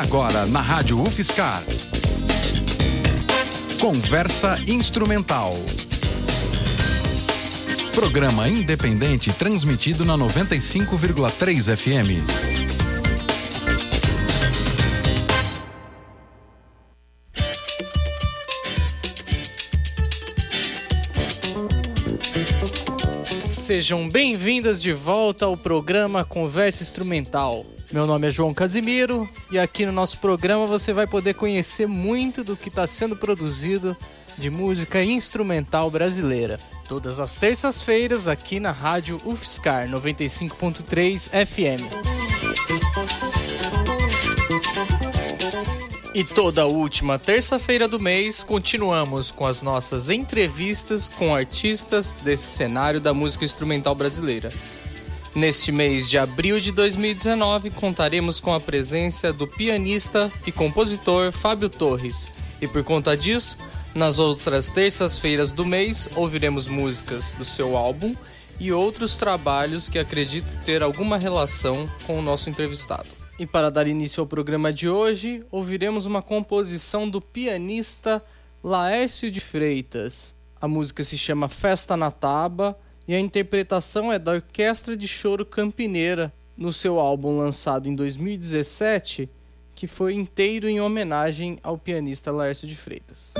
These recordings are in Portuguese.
Agora na Rádio UFSCar. Conversa Instrumental. Programa independente transmitido na 95,3 FM. Sejam bem-vindas de volta ao programa Conversa Instrumental. Meu nome é João Casimiro e aqui no nosso programa você vai poder conhecer muito do que está sendo produzido de música instrumental brasileira. Todas as terças-feiras aqui na Rádio UFSCar 95.3 FM. E toda última terça-feira do mês continuamos com as nossas entrevistas com artistas desse cenário da música instrumental brasileira. Neste mês de abril de 2019 contaremos com a presença do pianista e compositor Fábio Torres. E por conta disso, nas outras terças-feiras do mês ouviremos músicas do seu álbum e outros trabalhos que acredito ter alguma relação com o nosso entrevistado. E para dar início ao programa de hoje, ouviremos uma composição do pianista Laércio de Freitas. A música se chama Festa na Taba e a interpretação é da Orquestra de Choro Campineira, no seu álbum lançado em 2017, que foi inteiro em homenagem ao pianista Laércio de Freitas.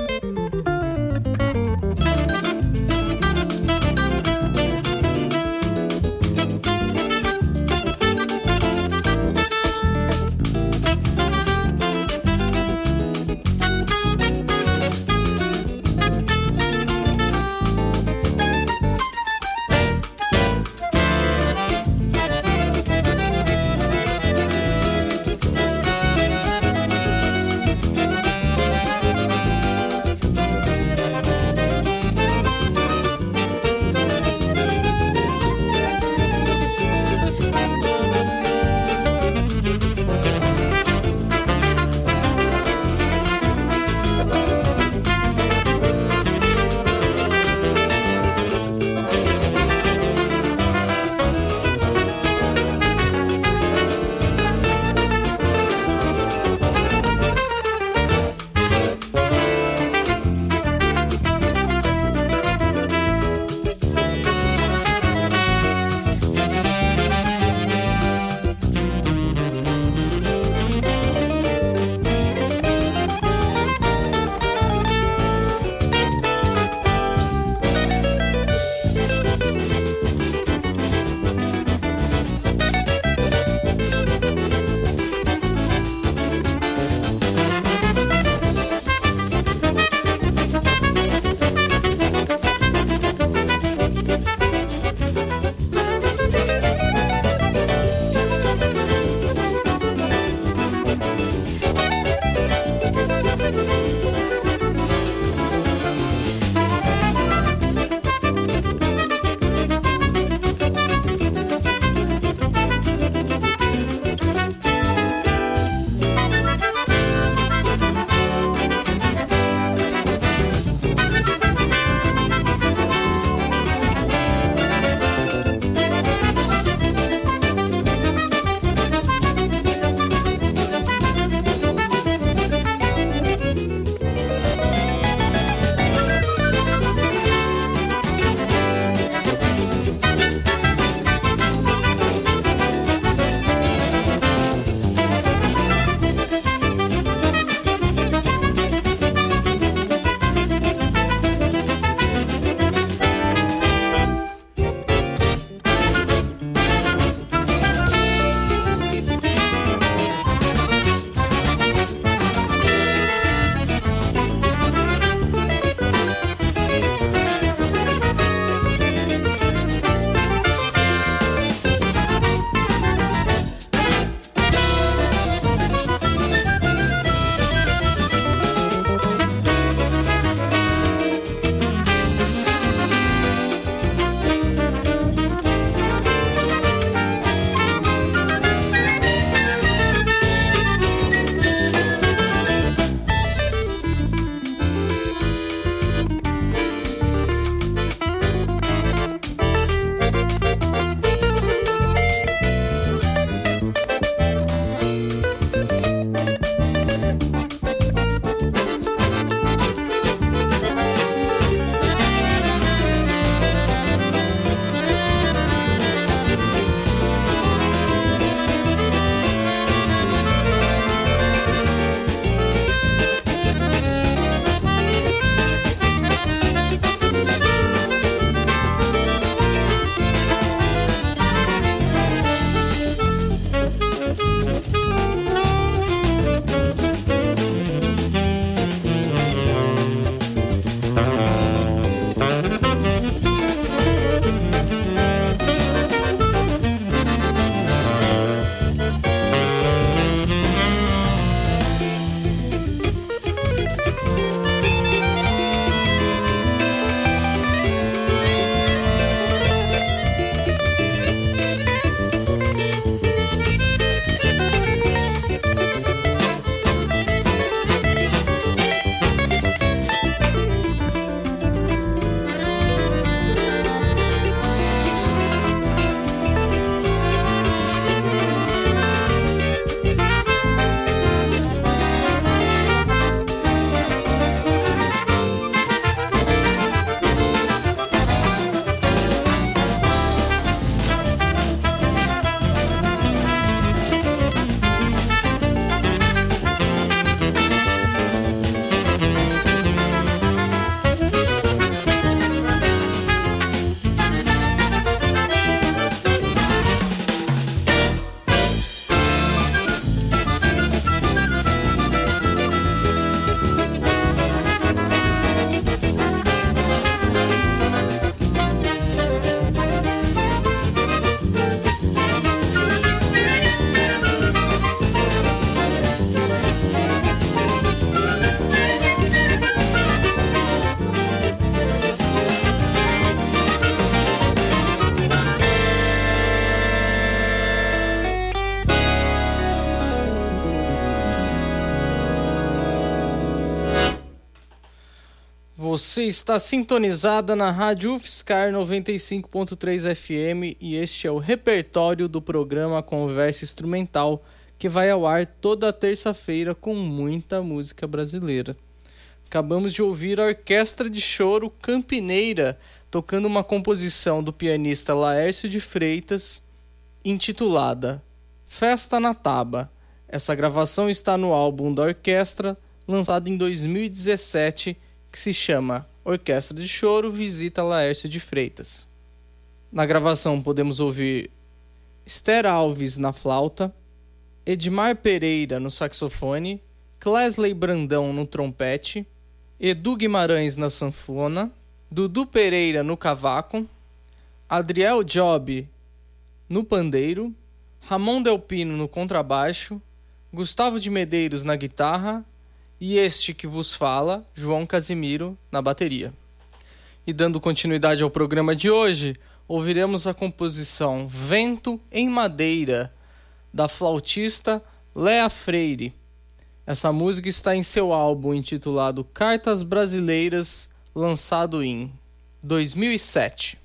Você está sintonizada na Rádio UFSCar 95.3 FM e este é o repertório do programa Conversa Instrumental, que vai ao ar toda terça-feira com muita música brasileira. Acabamos de ouvir a Orquestra de Choro Campineira, tocando uma composição do pianista Laércio de Freitas, intitulada Festa na Taba. Essa gravação está no álbum da orquestra, lançado em 2017, que se chama Orquestra de Choro Visita Laércio de Freitas. Na gravação podemos ouvir Esther Alves na flauta, Edmar Pereira no saxofone, Clesley Brandão no trompete, Edu Guimarães na sanfona, Dudu Pereira no cavaco, Adriel Job no pandeiro, Ramon Delpino no contrabaixo, Gustavo de Medeiros na guitarra e este que vos fala, João Casimiro, na bateria. E dando continuidade ao programa de hoje, ouviremos a composição Vento em Madeira, da flautista Léa Freire. Essa música está em seu álbum intitulado Cartas Brasileiras, lançado em 2007.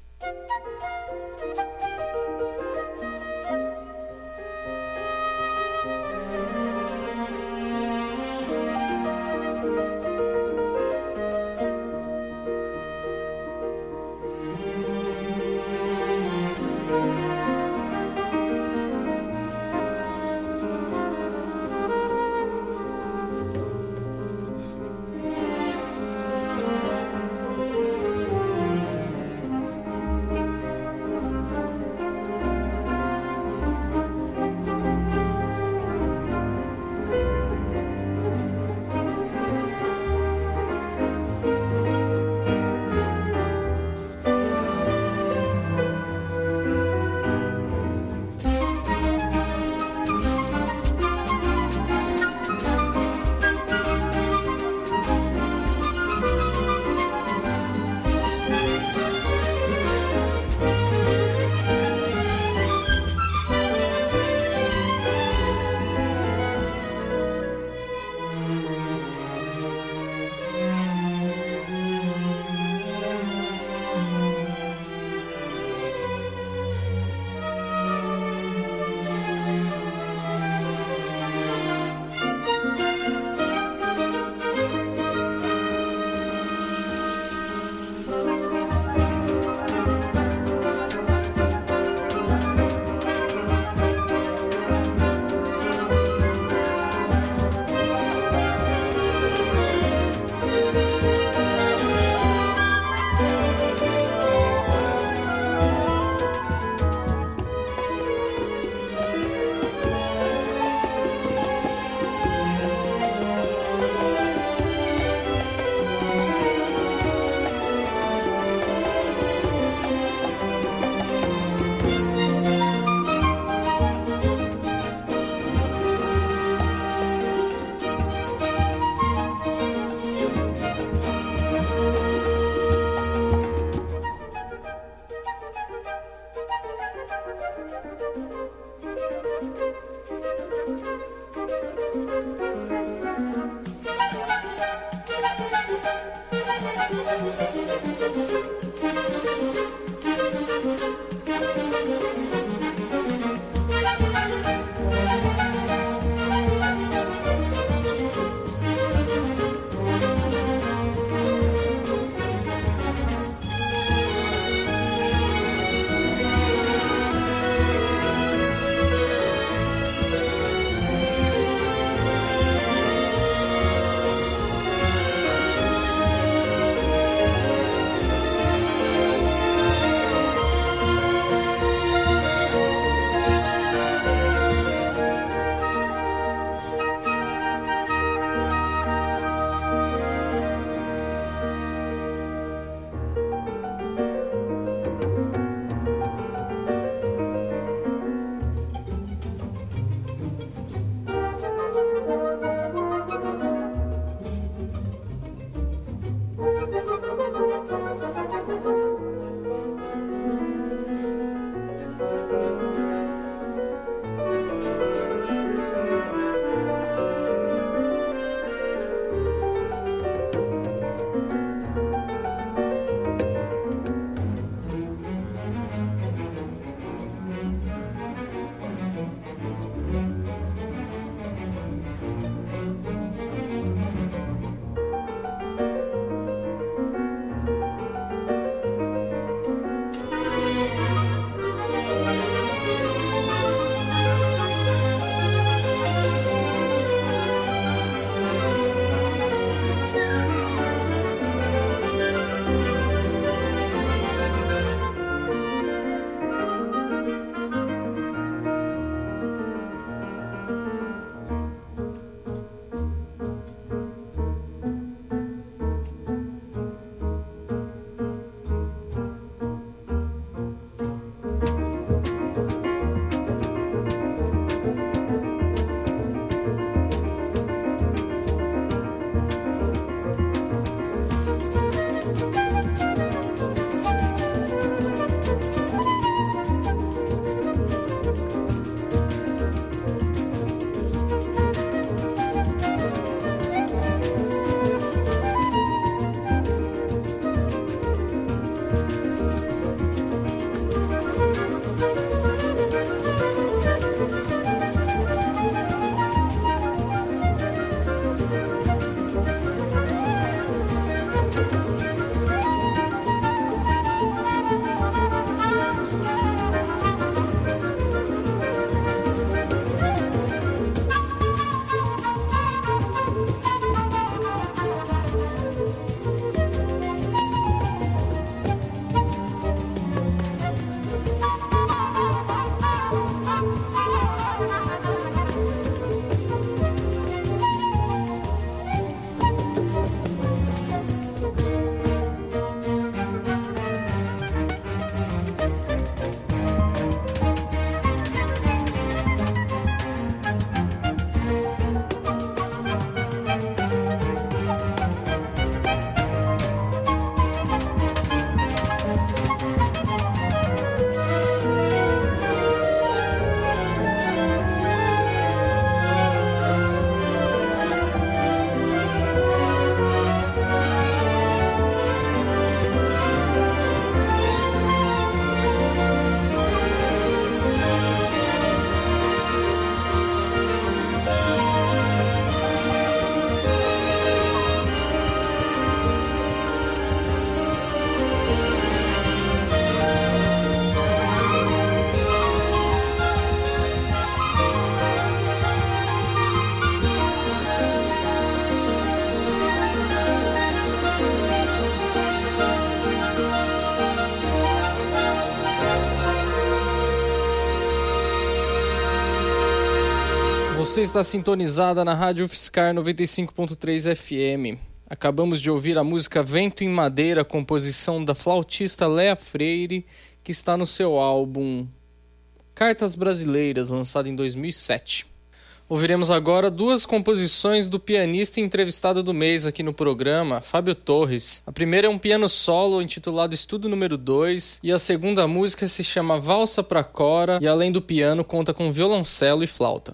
Você está sintonizada na Rádio UFSCar 95.3 FM. Acabamos de ouvir a música Vento em Madeira, composição da flautista Léa Freire, que está no seu álbum Cartas Brasileiras, lançado em 2007. Ouviremos agora duas composições do pianista entrevistado do mês aqui no programa, Fábio Torres. A primeira é um piano solo intitulado Estudo número 2 e a segunda música se chama Valsa pra Cora e além do piano conta com violoncelo e flauta.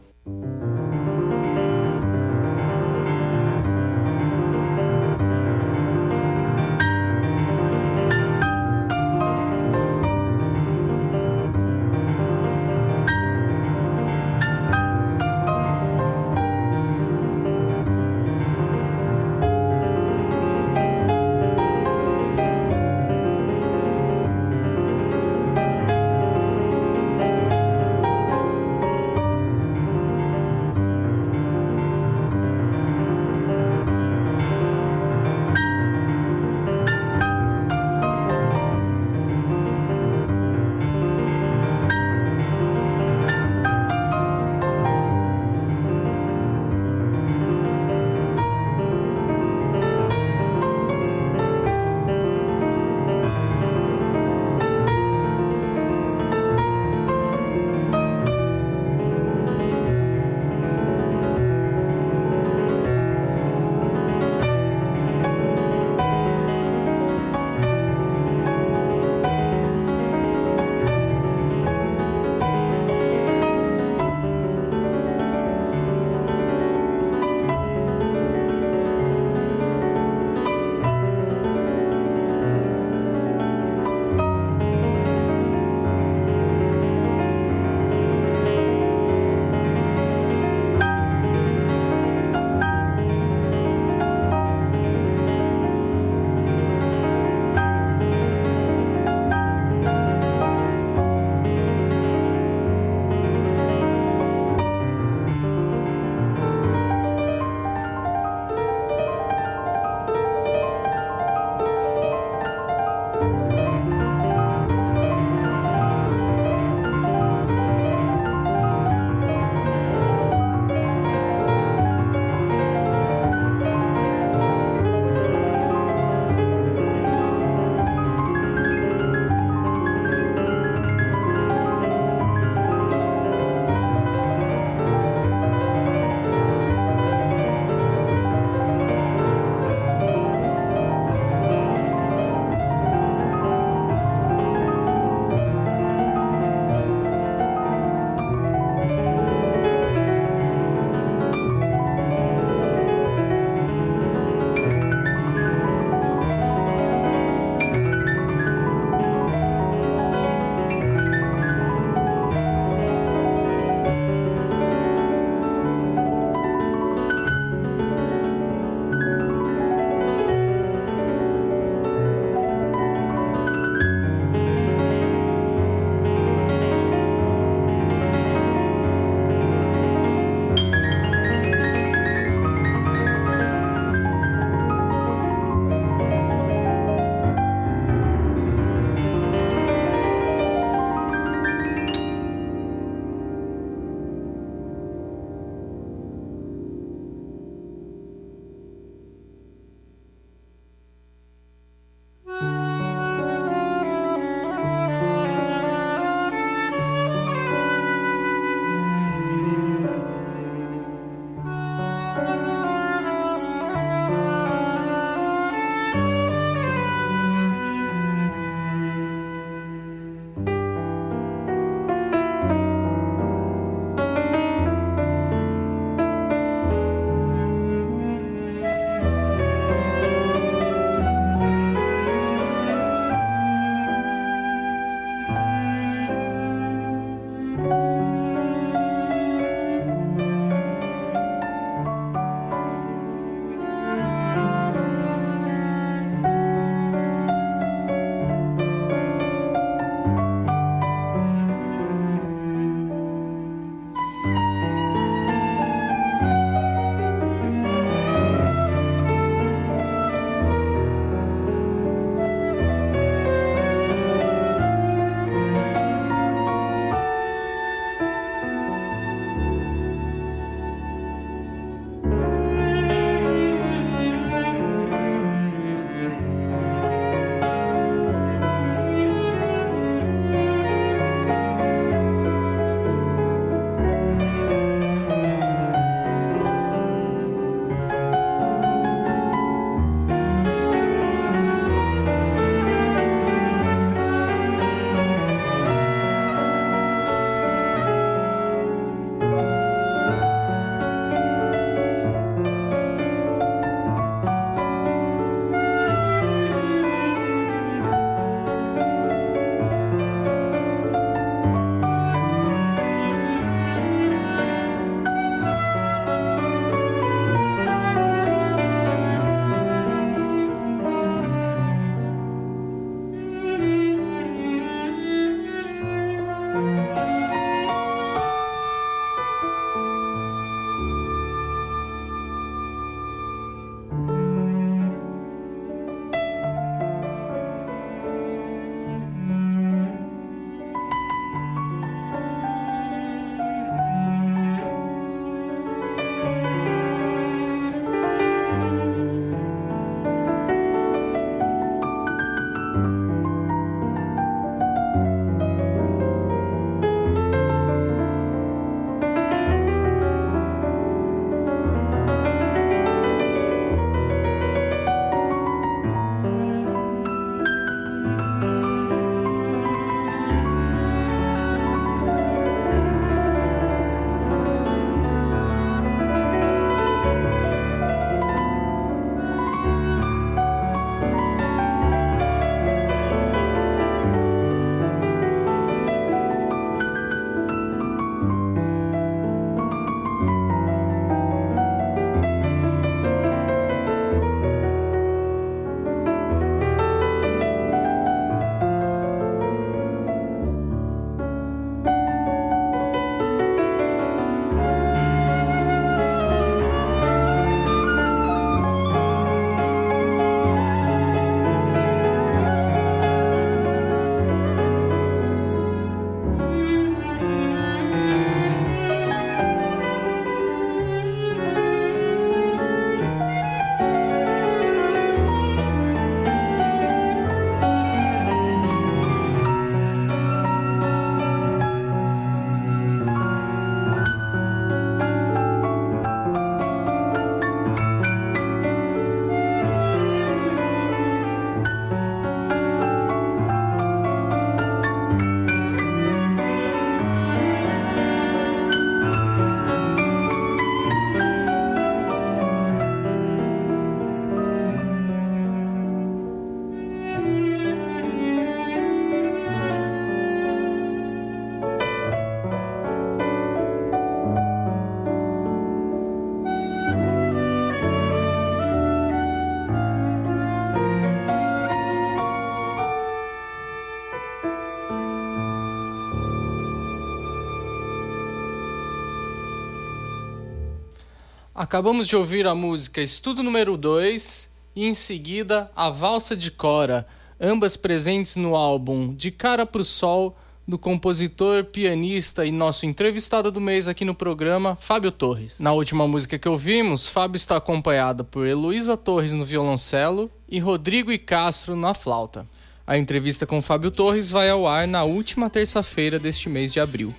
Acabamos de ouvir a música Estudo número 2 e em seguida a Valsa de Cora, ambas presentes no álbum De Cara pro Sol, do compositor, pianista e nosso entrevistado do mês aqui no programa, Fábio Torres. Na última música que ouvimos, Fábio está acompanhado por Heloísa Torres no violoncelo e Rodrigo e Castro na flauta. A entrevista com Fábio Torres vai ao ar na última terça-feira deste mês de abril.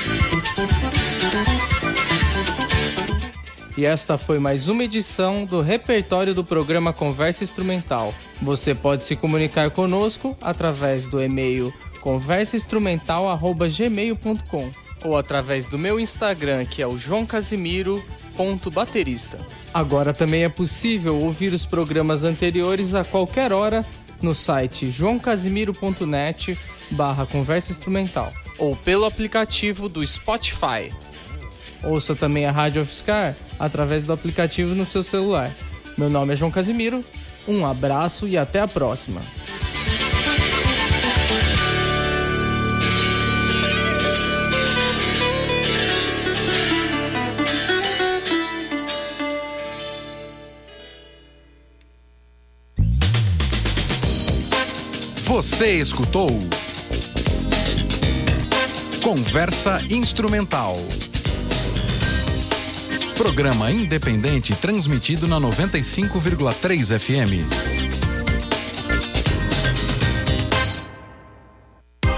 E esta foi mais uma edição do repertório do programa Conversa Instrumental. Você pode se comunicar conosco através do e-mail conversainstrumental@gmail.com ou através do meu Instagram, que é o joãocasimiro.baterista. Agora também é possível ouvir os programas anteriores a qualquer hora no site joãocasimiro.net/conversa instrumental ou pelo aplicativo do Spotify. Ouça também a Rádio UFSCar através do aplicativo no seu celular. Meu nome é João Casimiro, um abraço e até a próxima. Você escutou Conversa Instrumental. Programa independente transmitido na 95,3 FM.